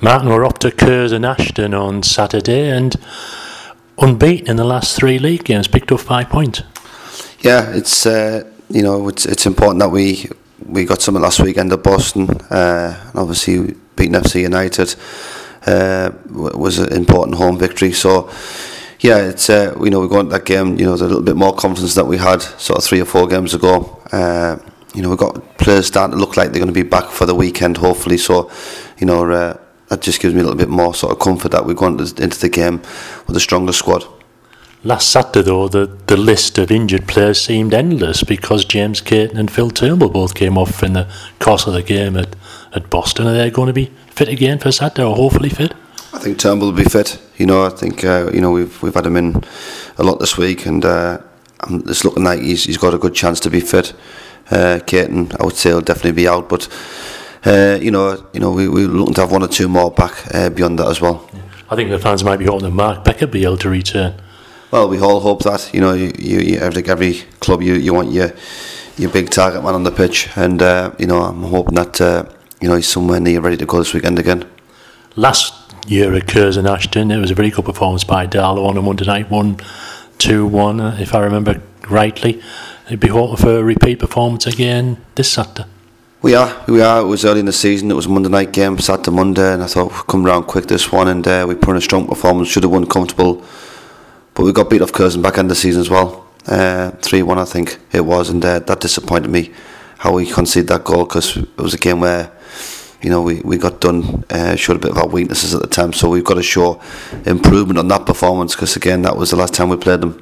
Martin were up to Kerrs and Ashton on Saturday and unbeaten in the last 3 league games, picked up 5 points. Yeah, it's it's important that we got something last weekend at Boston. Obviously beating FC United was an important home victory. So yeah, it's we go into that game with a little bit more confidence that we had sort of 3 or 4 games ago. We've got players starting to look like they're going to be back for the weekend, hopefully. So that just gives me a little bit more sort of comfort that we're going into the game with a stronger squad. Last Saturday, though, the list of injured players seemed endless because James Caton and Phil Turnbull both came off in the course of the game at Boston. Are they going to be fit again for Saturday, or hopefully fit? I think Turnbull will be fit. I think we've had him in a lot this week, and it's looking like he's got a good chance to be fit. Caton, I would say, will definitely be out, but we're looking to have 1 or 2 more back beyond that as well. Yeah. I think the fans might be hoping that Mark Becker be able to return. Well, we all hope that. Every club you want your big target man on the pitch, and I'm hoping that he's somewhere near ready to go this weekend again. Last year at Kerrs and Ashton, it was a very good performance by Darlow on a Monday night, 1-2-1, if I remember rightly. You'd be hoping for a repeat performance again this Saturday. We are. It was early in the season. It was a Monday night game, Saturday, Monday, and I thought we'd come round quick this one, and we put in a strong performance. Should have won comfortable, but we got beat off Curzon back end of the season as well. 3-1 I think it was, and that disappointed me how we conceded that goal, because it was a game where we got done, showed a bit of our weaknesses at the time, so we've got to show improvement on that performance, because again that was the last time we played them.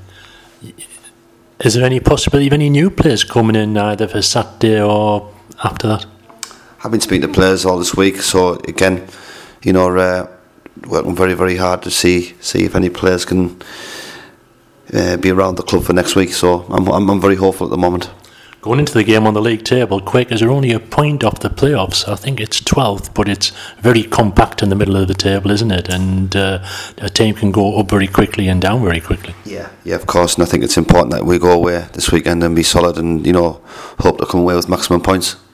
Is there any possibility of any new players coming in either for Saturday or after that? I've been speaking to players all this week, so again working very, very hard to see if any players can be around the club for next week. So I'm very hopeful at the moment. Going into the game on the league table, Quakers are only a point off the playoffs. I think it's 12th, but it's very compact in the middle of the table, isn't it? And a team can go up very quickly and down very quickly. Yeah, of course. And I think it's important that we go away this weekend and be solid, and hope to come away with maximum points.